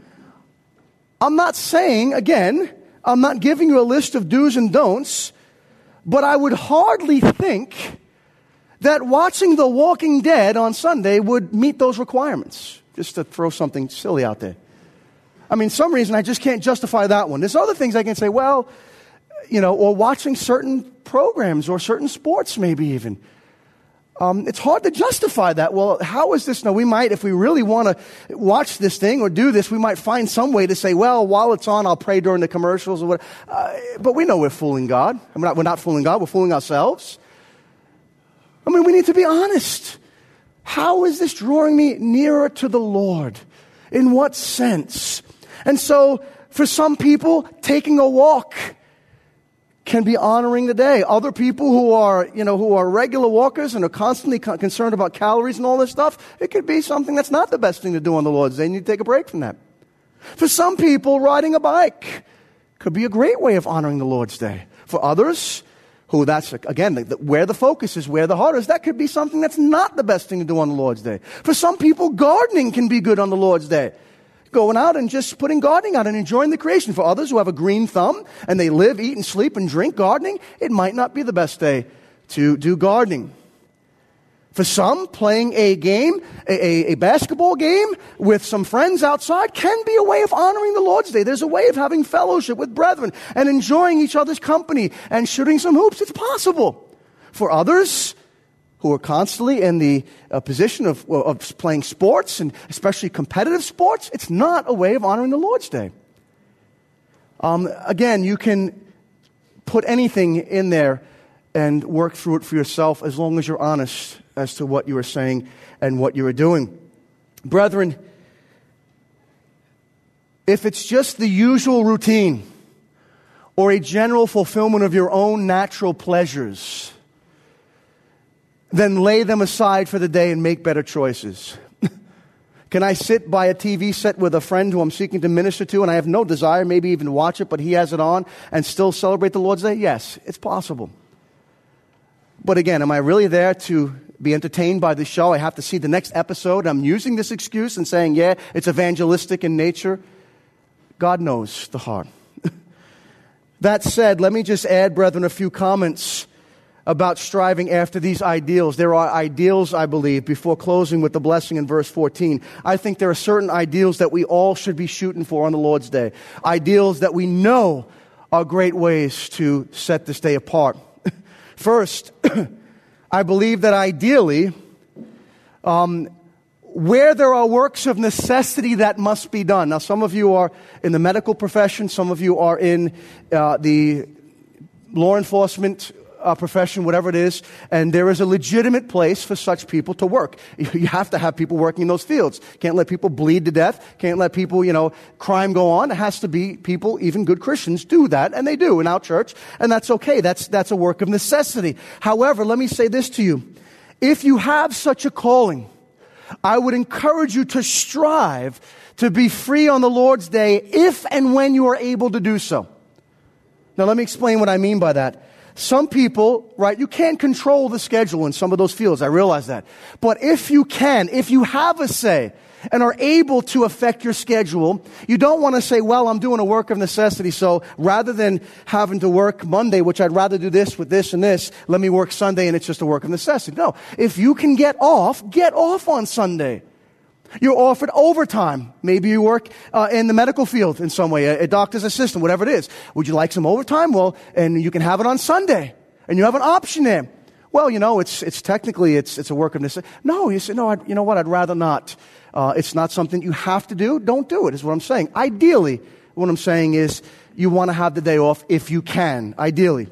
Speaker 1: I'm not saying, again, I'm not giving you a list of do's and don'ts, but I would hardly think that watching The Walking Dead on Sunday would meet those requirements. Just to throw something silly out there. I mean, some reason I just can't justify that one. There's other things I can say, well, you know, or watching certain programs or certain sports maybe even. Um, it's hard to justify that. Well, how is this? Now, we might, if we really want to watch this thing or do this, we might find some way to say, well, while it's on, I'll pray during the commercials or what. Uh, but we know we're fooling God. We're not, we're not fooling God. We're fooling ourselves. I mean, we need to be honest. How is this drawing me nearer to the Lord? In what sense? And so, for some people, taking a walk can be honoring the day. Other people who are, you know, who are regular walkers and are constantly con- concerned about calories and all this stuff, it could be something that's not the best thing to do on the Lord's Day, and you take a break from that. For some people, riding a bike could be a great way of honoring the Lord's Day. For others, who that's, again, the, the, where the focus is, where the heart is, that could be something that's not the best thing to do on the Lord's Day. For some people, gardening can be good on the Lord's Day. Going out and just putting gardening out and enjoying the creation. For others who have a green thumb and they live, eat, and sleep and drink gardening, it might not be the best day to do gardening. For some, playing a game, a, a basketball game with some friends outside can be a way of honoring the Lord's Day. There's a way of having fellowship with brethren and enjoying each other's company and shooting some hoops. It's possible. For others who are constantly in the uh, position of, of playing sports, and especially competitive sports, it's not a way of honoring the Lord's Day. Um, again, you can put anything in there and work through it for yourself as long as you're honest as to what you are saying and what you are doing. Brethren, if it's just the usual routine or a general fulfillment of your own natural pleasures, then lay them aside for the day and make better choices. Can I sit by a T V set with a friend who I'm seeking to minister to and I have no desire, maybe even watch it, but he has it on and still celebrate the Lord's Day? Yes, it's possible. But again, am I really there to be entertained by the show? I have to see the next episode. I'm using this excuse and saying, yeah, it's evangelistic in nature. God knows the heart. That said, let me just add, brethren, a few comments about striving after these ideals. There are ideals, I believe, before closing with the blessing in verse fourteen. I think there are certain ideals that we all should be shooting for on the Lord's Day. Ideals that we know are great ways to set this day apart. First, I believe that ideally, Um, where there are works of necessity that must be done. Now, some of you are in the medical profession. Some of you are in uh, the law enforcement uh, profession, whatever it is. And there is a legitimate place for such people to work. You have to have people working in those fields. Can't let people bleed to death. Can't let people, you know, crime go on. It has to be people, even good Christians, do that. And they do in our church. And that's okay. That's, that's a work of necessity. However, let me say this to you. If you have such a calling, I would encourage you to strive to be free on the Lord's Day if and when you are able to do so. Now, let me explain what I mean by that. Some people, right, you can't control the schedule in some of those fields. I realize that. But if you can, if you have a say and are able to affect your schedule, you don't want to say, well, I'm doing a work of necessity, so rather than having to work Monday, which I'd rather do this with this and this, let me work Sunday and it's just a work of necessity. No, if you can get off, get off on Sunday. You're offered overtime. Maybe you work uh, in the medical field in some way, a, a doctor's assistant, whatever it is. Would you like some overtime? Well, and you can have it on Sunday, and you have an option there. Well, you know, it's it's technically it's it's a work of necessity. No, you say no. I'd, you know what? I'd rather not. Uh, it's not something you have to do. Don't do it. Is what I'm saying. Ideally, what I'm saying is you want to have the day off if you can. Ideally.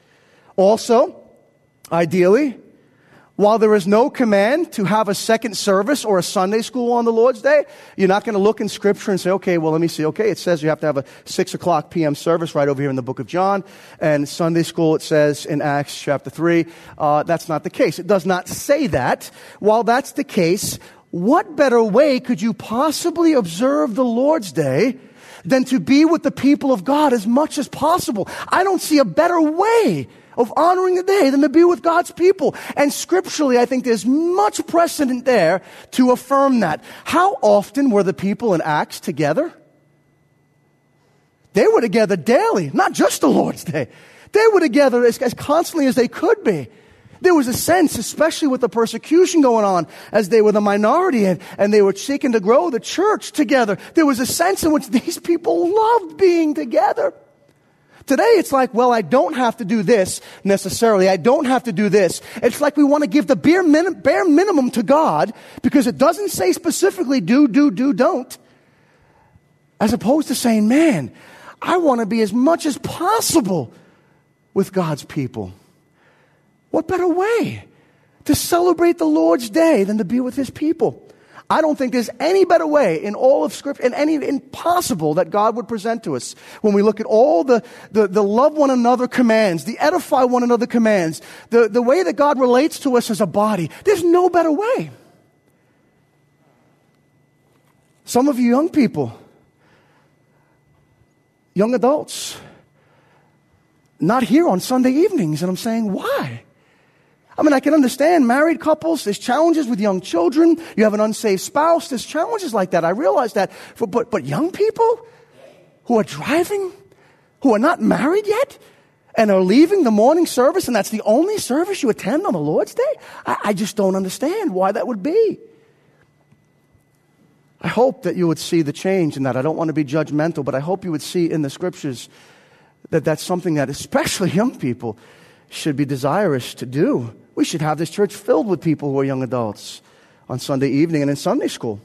Speaker 1: Also, ideally, while there is no command to have a second service or a Sunday school on the Lord's Day, you're not going to look in Scripture and say, okay, well, let me see. Okay, it says you have to have a six o'clock p.m. service right over here in the book of John. And Sunday school, it says in Acts chapter three. Uh, that's not the case. It does not say that. While that's the case, what better way could you possibly observe the Lord's Day than to be with the people of God as much as possible? I don't see a better way of honoring the day than to be with God's people. And scripturally, I think there's much precedent there to affirm that. How often were the people in Acts together? They were together daily, not just the Lord's Day. They were together as, as constantly as they could be. There was a sense, especially with the persecution going on, as they were the minority and, and they were seeking to grow the church together. There was a sense in which these people loved being together. Today, it's like, well, I don't have to do this necessarily. I don't have to do this. It's like we want to give the bare, min- bare minimum to God because it doesn't say specifically do, do, do, don't. As opposed to saying, man, I want to be as much as possible with God's people. What better way to celebrate the Lord's Day than to be with His people? I don't think there's any better way in all of Scripture, and any impossible that God would present to us when we look at all the, the, the love one another commands, the edify one another commands, the, the way that God relates to us as a body. There's no better way. Some of you young people, young adults, not here on Sunday evenings, and I'm saying, why? I mean, I can understand married couples. There's challenges with young children. You have an unsaved spouse. There's challenges like that. I realize that. For, but, but young people who are driving, who are not married yet, and are leaving the morning service, and that's the only service you attend on the Lord's Day? I, I just don't understand why that would be. I hope that you would see the change in that. I don't want to be judgmental, but I hope you would see in the Scriptures that that's something that especially young people should be desirous to do. We should have this church filled with people who are young adults on Sunday evening and in Sunday school.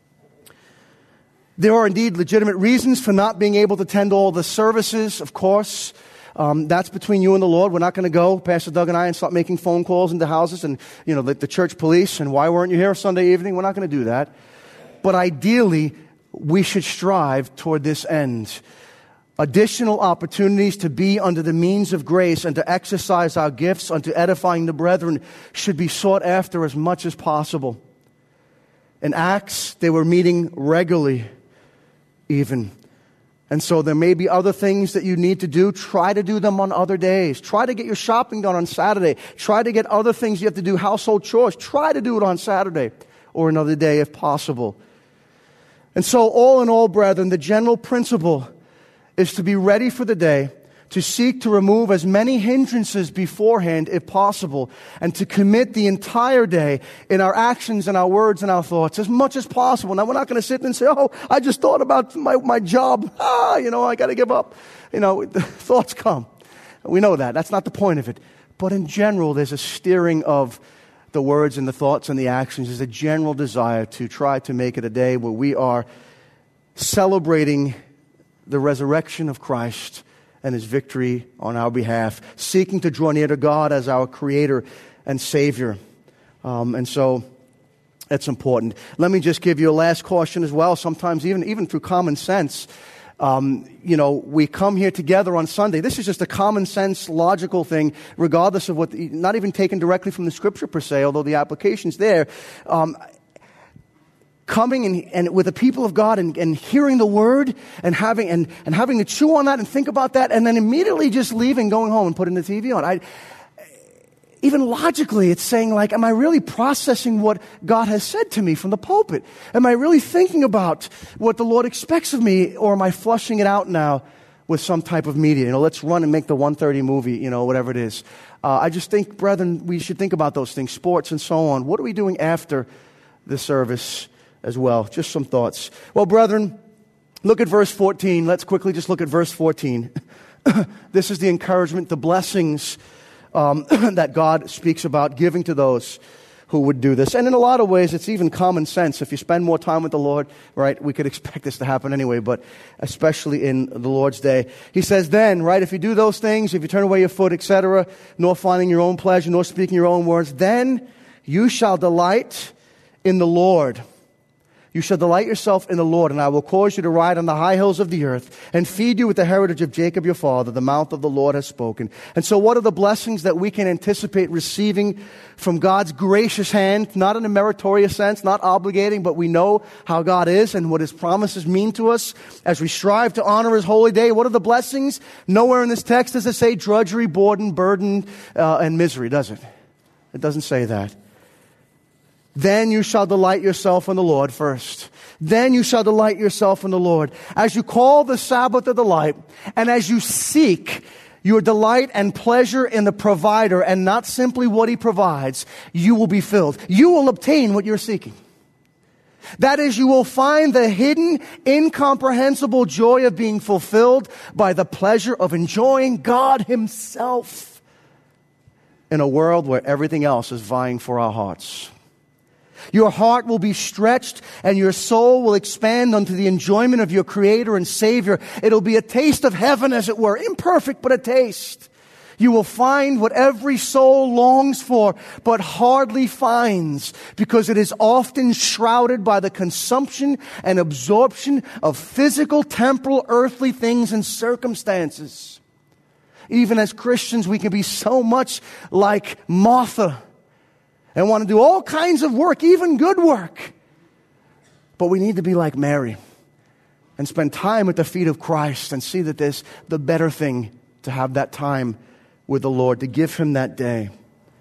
Speaker 1: There are indeed legitimate reasons for not being able to attend all the services, of course. Um, that's between you and the Lord. We're not going to go, Pastor Doug and I, and start making phone calls into houses and, you know, the, the church police and why weren't you here Sunday evening? We're not going to do that. But ideally, we should strive toward this end. Additional opportunities to be under the means of grace and to exercise our gifts unto edifying the brethren should be sought after as much as possible. In Acts, they were meeting regularly, even. And so there may be other things that you need to do. Try to do them on other days. Try to get your shopping done on Saturday. Try to get other things you have to do, household chores. Try to do it on Saturday or another day if possible. And so all in all, brethren, the general principle is to be ready for the day, to seek to remove as many hindrances beforehand if possible, and to commit the entire day in our actions and our words and our thoughts as much as possible. Now, we're not going to sit and say, oh, I just thought about my, my job. Ah, you know, I got to give up. You know, the thoughts come. We know that. That's not the point of it. But in general, there's a steering of the words and the thoughts and the actions is a general desire to try to make it a day where we are celebrating the resurrection of Christ and His victory on our behalf, seeking to draw near to God as our Creator and Savior. Um, and so that's important. Let me just give you a last caution as well. Sometimes even, even through common sense, Um, you know, we come here together on Sunday. This is just a common sense, logical thing, regardless of what, the, not even taken directly from the Scripture per se, although the application's there. Um, coming and, and with the people of God and, and hearing the Word and having and, and having to chew on that and think about that, and then immediately just leaving, going home and putting the T V on. I, Even logically, it's saying, like, am I really processing what God has said to me from the pulpit? Am I really thinking about what the Lord expects of me, or am I flushing it out now with some type of media? You know, let's run and make the one thirty movie, you know, whatever it is. Uh, I just think, brethren, we should think about those things, sports and so on. What are we doing after the service as well? Just some thoughts. Well, brethren, look at verse fourteen. Let's quickly just look at verse fourteen. This is the encouragement, the blessings Um, that God speaks about giving to those who would do this. And in a lot of ways, it's even common sense. If you spend more time with the Lord, right, we could expect this to happen anyway, but especially in the Lord's day. He says then, right, if you do those things, if you turn away your foot, et cetera, nor finding your own pleasure, nor speaking your own words, then you shall delight in the Lord. You shall delight yourself in the Lord, and I will cause you to ride on the high hills of the earth and feed you with the heritage of Jacob your father. The mouth of the Lord has spoken. And so what are the blessings that we can anticipate receiving from God's gracious hand? Not in a meritorious sense, not obligating, but we know how God is and what His promises mean to us as we strive to honor His holy day. What are the blessings? Nowhere in this text does it say drudgery, boredom, burden, uh, and misery, does it? It doesn't say that. Then you shall delight yourself in the Lord first. Then you shall delight yourself in the Lord. As you call the Sabbath a delight, and as you seek your delight and pleasure in the provider and not simply what He provides, you will be filled. You will obtain what you're seeking. That is, you will find the hidden, incomprehensible joy of being fulfilled by the pleasure of enjoying God Himself in a world where everything else is vying for our hearts. Your heart will be stretched and your soul will expand unto the enjoyment of your Creator and Savior. It'll be a taste of heaven, as it were. Imperfect, but a taste. You will find what every soul longs for, but hardly finds, because it is often shrouded by the consumption and absorption of physical, temporal, earthly things and circumstances. Even as Christians, we can be so much like Martha and want to do all kinds of work, even good work. But we need to be like Mary and spend time at the feet of Christ and see that there's the better thing to have that time with the Lord, to give Him that day.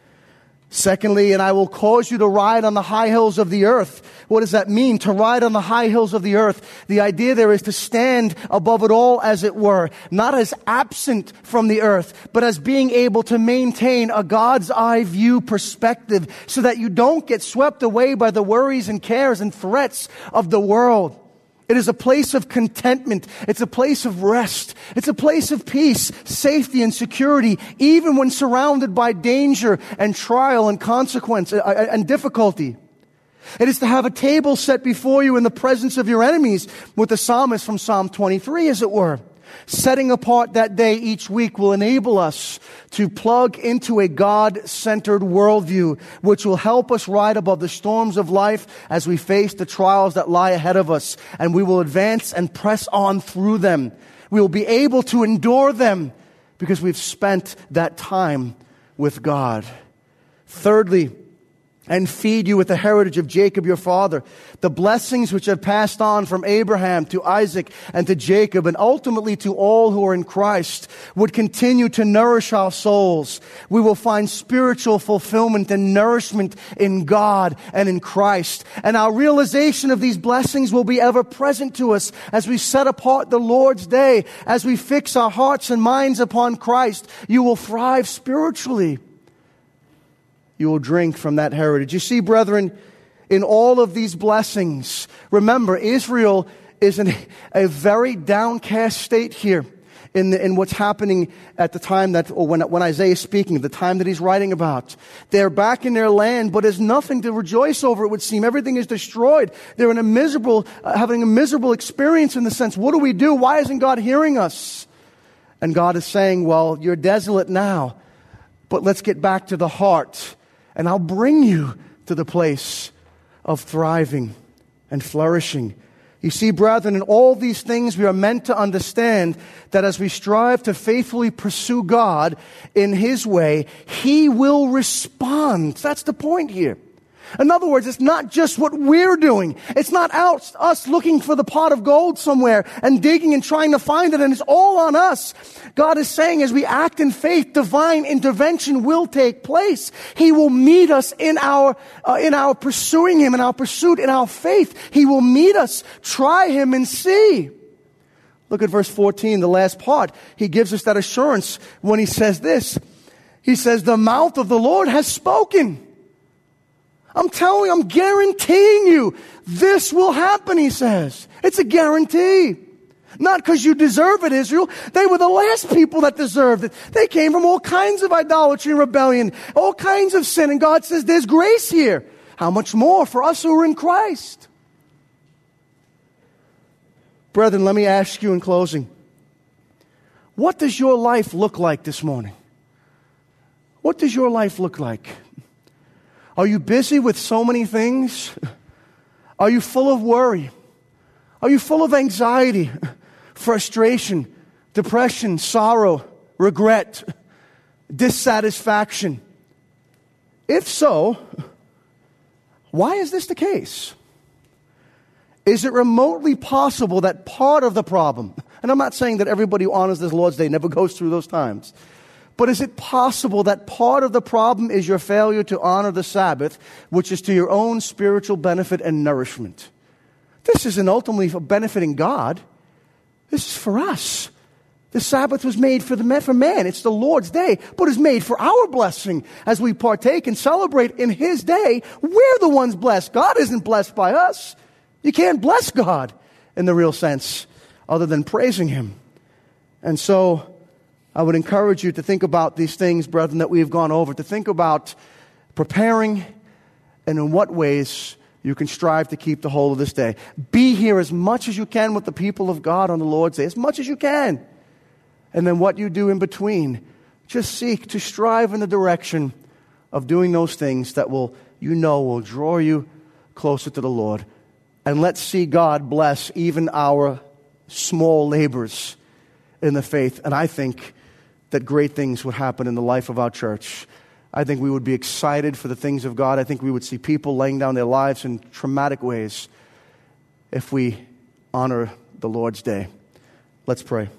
Speaker 1: Secondly, and I will cause you to ride on the high hills of the earth. What does that mean, to ride on the high hills of the earth? The idea there is to stand above it all, as it were, not as absent from the earth, but as being able to maintain a God's eye view perspective so that you don't get swept away by the worries and cares and threats of the world. It is a place of contentment. It's a place of rest. It's a place of peace, safety, and security, even when surrounded by danger and trial and consequence and difficulty. It is to have a table set before you in the presence of your enemies, with the psalmist from Psalm twenty-three, as it were. Setting apart that day each week will enable us to plug into a God-centered worldview, which will help us ride above the storms of life as we face the trials that lie ahead of us, and we will advance and press on through them. We will be able to endure them because we've spent that time with God. Thirdly, and feed you with the heritage of Jacob your father. The blessings which have passed on from Abraham to Isaac and to Jacob and ultimately to all who are in Christ would continue to nourish our souls. We will find spiritual fulfillment and nourishment in God and in Christ. And our realization of these blessings will be ever present to us as we set apart the Lord's day, as we fix our hearts and minds upon Christ. You will thrive spiritually. You will drink from that heritage. You see, brethren, in all of these blessings, remember, Israel is in a very downcast state here. in, the, in what's happening at the time that, or when, when Isaiah is speaking, the time that he's writing about. They're back in their land, but there's nothing to rejoice over, it would seem. Everything is destroyed. They're in a miserable, uh, having a miserable experience in the sense, what do we do? Why isn't God hearing us? And God is saying, well, you're desolate now, but let's get back to the heart, and I'll bring you to the place of thriving and flourishing. You see, brethren, in all these things we are meant to understand that as we strive to faithfully pursue God in His way, He will respond. That's the point here. In other words, it's not just what we're doing. It's not out, us looking for the pot of gold somewhere and digging and trying to find it, and it's all on us. God is saying as we act in faith, divine intervention will take place. He will meet us in our, uh, in our pursuing Him, in our pursuit, in our faith. He will meet us. Try Him and see. Look at verse fourteen, the last part. He gives us that assurance when He says this. He says, the mouth of the Lord has spoken. I'm telling you, I'm guaranteeing you, this will happen, He says. It's a guarantee. Not because you deserve it, Israel. They were the last people that deserved it. They came from all kinds of idolatry and rebellion, all kinds of sin. And God says, there's grace here. How much more for us who are in Christ? Brethren, let me ask you in closing. What does your life look like this morning? What does your life look like? Are you busy with so many things? Are you full of worry? Are you full of anxiety, frustration, depression, sorrow, regret, dissatisfaction? If so, why is this the case? Is it remotely possible that part of the problem, and I'm not saying that everybody who honors this Lord's Day never goes through those times, but is it possible that part of the problem is your failure to honor the Sabbath, which is to your own spiritual benefit and nourishment? This isn't ultimately for benefiting God. This is for us. The Sabbath was made for the man, for man. It's the Lord's day, but it's made for our blessing as we partake and celebrate in His day. We're the ones blessed. God isn't blessed by us. You can't bless God in the real sense other than praising Him. And so I would encourage you to think about these things, brethren, that we have gone over, to think about preparing and in what ways you can strive to keep the whole of this day. Be here as much as you can with the people of God on the Lord's day, as much as you can. And then what you do in between, just seek to strive in the direction of doing those things that will, you know, will draw you closer to the Lord. And let's see God bless even our small labors in the faith. And I think that great things would happen in the life of our church. I think we would be excited for the things of God. I think we would see people laying down their lives in traumatic ways if we honor the Lord's day. Let's pray.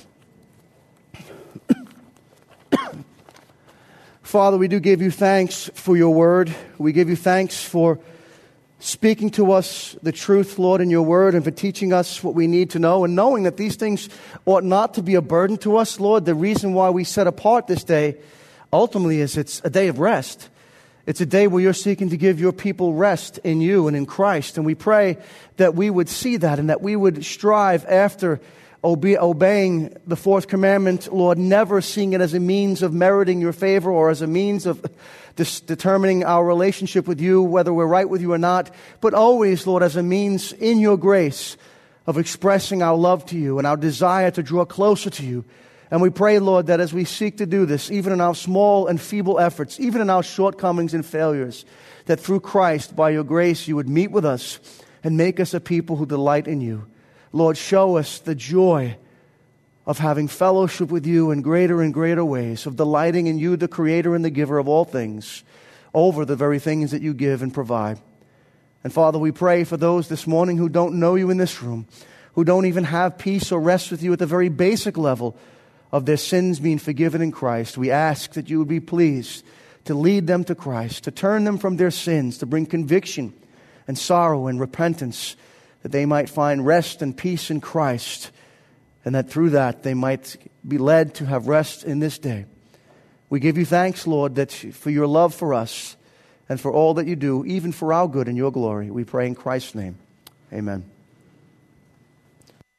Speaker 1: Father, we do give you thanks for your word. We give you thanks for speaking to us the truth, Lord, in your word, and for teaching us what we need to know, and knowing that these things ought not to be a burden to us, Lord. The reason why we set apart this day ultimately is it's a day of rest. It's a day where you're seeking to give your people rest in you and in Christ. And we pray that we would see that and that we would strive after obe- obeying the fourth commandment, Lord, never seeing it as a means of meriting your favor or as a means of dis- determining our relationship with you, whether we're right with you or not, but always, Lord, as a means in your grace of expressing our love to you and our desire to draw closer to you. And we pray, Lord, that as we seek to do this, even in our small and feeble efforts, even in our shortcomings and failures, that through Christ, by your grace, you would meet with us and make us a people who delight in you. Lord, show us the joy of having fellowship with you in greater and greater ways, of delighting in you, the creator and the giver of all things, over the very things that you give and provide. And Father, we pray for those this morning who don't know you in this room, who don't even have peace or rest with you at the very basic level of their sins being forgiven in Christ. We ask that you would be pleased to lead them to Christ, to turn them from their sins, to bring conviction and sorrow and repentance, that they might find rest and peace in Christ, and that through that they might be led to have rest in this day. We give you thanks, Lord, that for your love for us and for all that you do, even for our good and your glory. We pray in Christ's name. Amen.